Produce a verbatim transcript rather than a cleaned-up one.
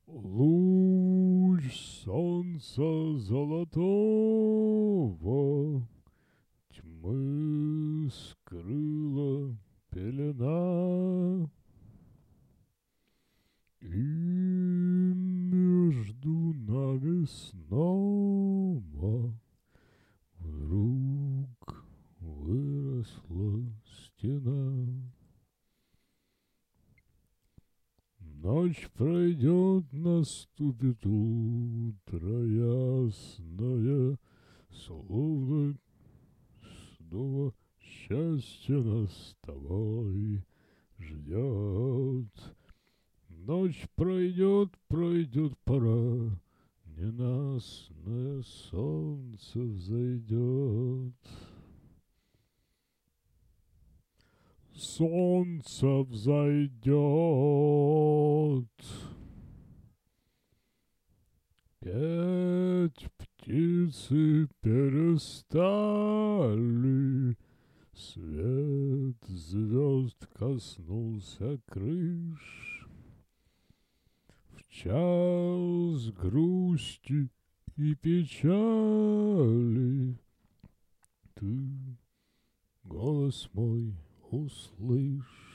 Луч солнца золотого тьмы скрыла пелена, и между нами снова вдруг выросла стена. Ночь пройдет, наступит утро ясное, словно снова счастье нас с тобой ждет. Ночь пройдет, пройдет пора, ненастное солнце взойдет. Солнце взойдет. Петь птицы перестали, свет звезд коснулся крыш. В час грусти и печали ты голос мой услышь.